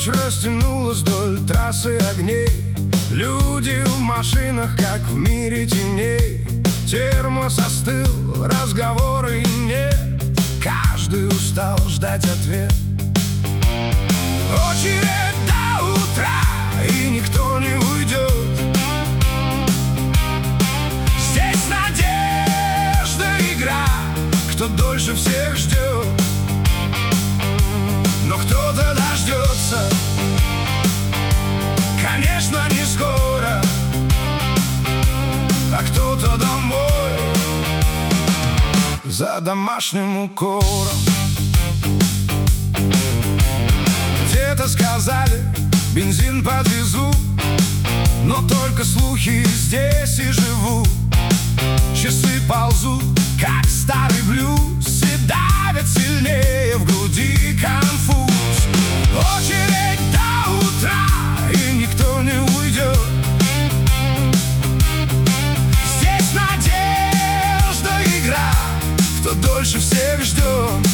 Ночь растянулась вдоль трассы огней. Люди в машинах, как в мире теней. Термос остыл, разговоры нет. Каждый устал ждать ответ. Очередь до утра, и никто не уйдет. Здесь надежда, игра, кто дольше всех ждет. Но кто-то дождется, конечно, не скоро, а кто-то домой за домашним укором. Где-то сказали, бензин подвезу, но только слухи здесь и живут. Часы ползут, как старый блюз, и давят сильнее в груди конфуз. Очередь до утра, и никто не уйдет. Здесь надежда, игра, кто дольше всех ждет.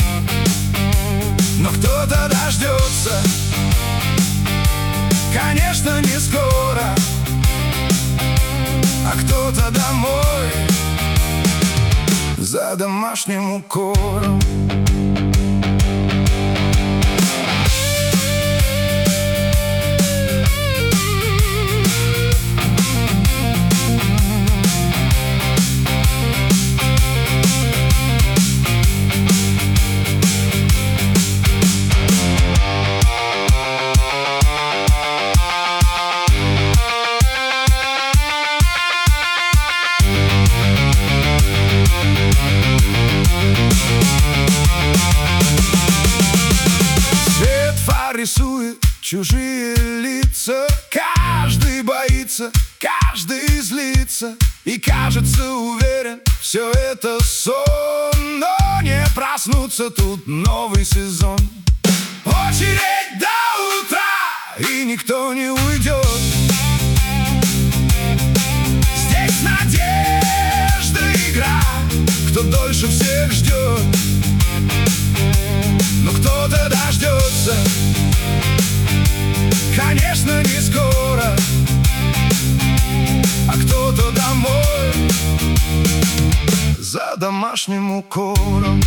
Но кто-то дождется, конечно, не скоро, а кто-то домой за домашним укором. Рисует чужие лица. Каждый боится, каждый злится и кажется уверен, все это сон. Но не проснуться, тут новый сезон. Очередь до утра, и никто не уйдет. Здесь надежда, игра, кто дольше всех ждет. Но кто-то дождется, конечно, не скоро, а кто-то домой за домашним укором.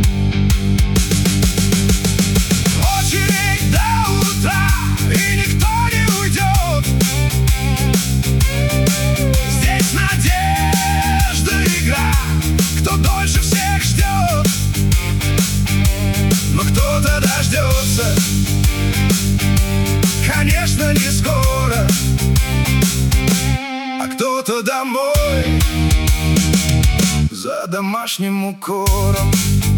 Очередь до утра, и никто не уйдет. Здесь надежда, игра, кто дольше всех ждет. Но кто-то дождется, конечно, не скоро, а кто-то домой за домашним укором.